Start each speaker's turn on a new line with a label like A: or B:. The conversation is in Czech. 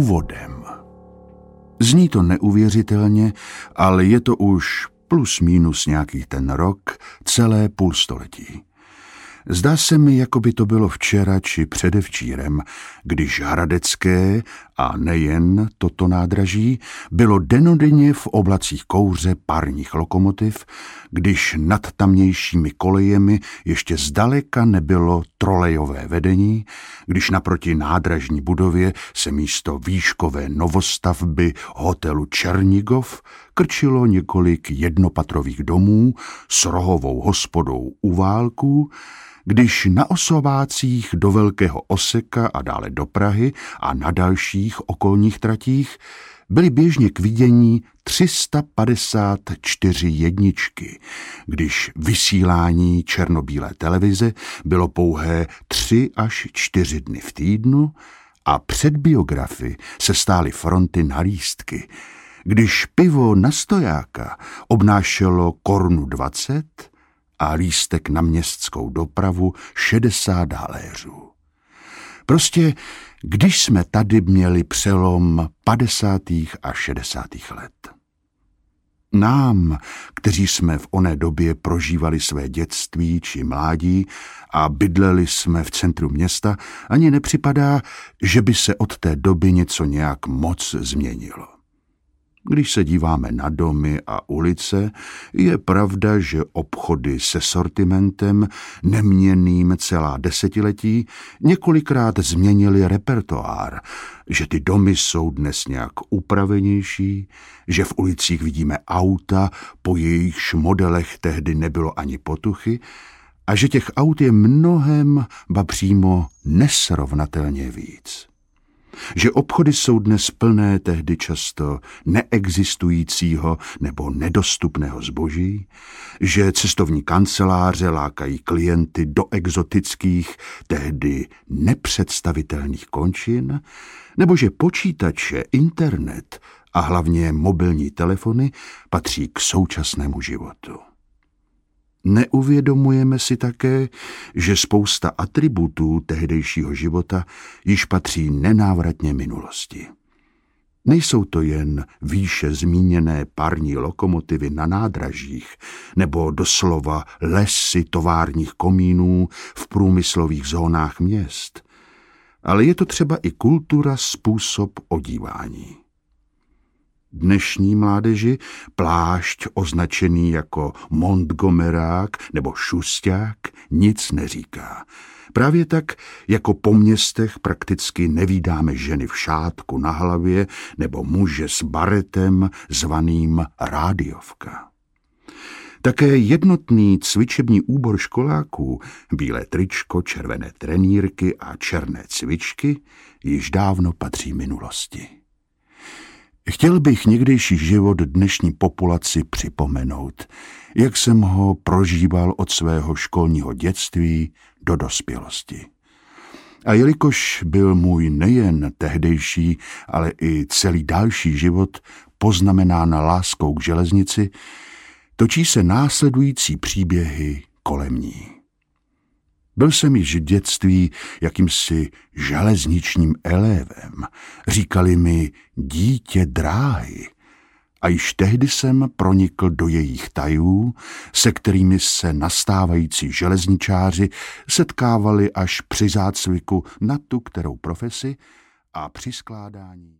A: úvodem. Zní to neuvěřitelně, ale je to už plus minus nějaký ten rok, celé půlstoletí. Zdá se mi, jako by to bylo včera či předevčírem, když hradecké, a nejen toto nádraží, bylo dennodenně v oblacích kouře parních lokomotiv, když nad tamnějšími kolejemi ještě zdaleka nebylo trolejové vedení, když naproti nádražní budově se místo výškové novostavby hotelu Černigov krčilo několik jednopatrových domů s rohovou hospodou u válků, když na Osovácích do Velkého Oseka a dále do Prahy a na dalších okolních tratích byly běžně k vidění 354 jedničky, když vysílání černobílé televize bylo pouhé 3 až 4 dny v týdnu a před biografy se stály fronty na lístky, když pivo na stojáka obnášelo 1,20 Kč a lístek na městskou dopravu 60 haléřů. Prostě, když jsme tady měli přelom 50. a 60. let. Nám, kteří jsme v oné době prožívali své dětství či mládí a bydleli jsme v centru města, ani nepřipadá, že by se od té doby něco nějak moc změnilo. Když se díváme na domy a ulice, je pravda, že obchody se sortimentem, neměnným celá desetiletí, několikrát změnili repertoár, že ty domy jsou dnes nějak upravenější, že v ulicích vidíme auta, po jejichž modelech tehdy nebylo ani potuchy, a že těch aut je mnohem, ba přímo nesrovnatelně víc. Že obchody jsou dnes plné tehdy často neexistujícího nebo nedostupného zboží, že cestovní kanceláře lákají klienty do exotických, tehdy nepředstavitelných končin, nebo že počítače, internet a hlavně mobilní telefony patří k současnému životu. Neuvědomujeme si také, že spousta atributů tehdejšího života již patří nenávratně minulosti. Nejsou to jen výše zmíněné parní lokomotivy na nádražích nebo doslova lesy továrních komínů v průmyslových zónách měst, ale je to třeba i kultura, způsob odívání. Dnešní mládeži plášť označený jako montgomerák nebo šusťák nic neříká. Právě tak, jako po městech prakticky nevídáme ženy v šátku na hlavě nebo muže s baretem zvaným rádiovka. Také jednotný cvičební úbor školáků, bílé tričko, červené trenýrky a černé cvičky již dávno patří minulosti. Chtěl bych někdejší život dnešní populaci připomenout, jak jsem ho prožíval od svého školního dětství do dospělosti. A jelikož byl můj nejen tehdejší, ale i celý další život poznamenán láskou k železnici, točí se následující příběhy kolem ní. Byl jsem již v dětství jakýmsi železničním elévem. Říkali mi dítě dráhy. A již tehdy jsem pronikl do jejich tajů, se kterými se nastávající železničáři setkávali až při zácviku na tu kterou profesi a při skládání.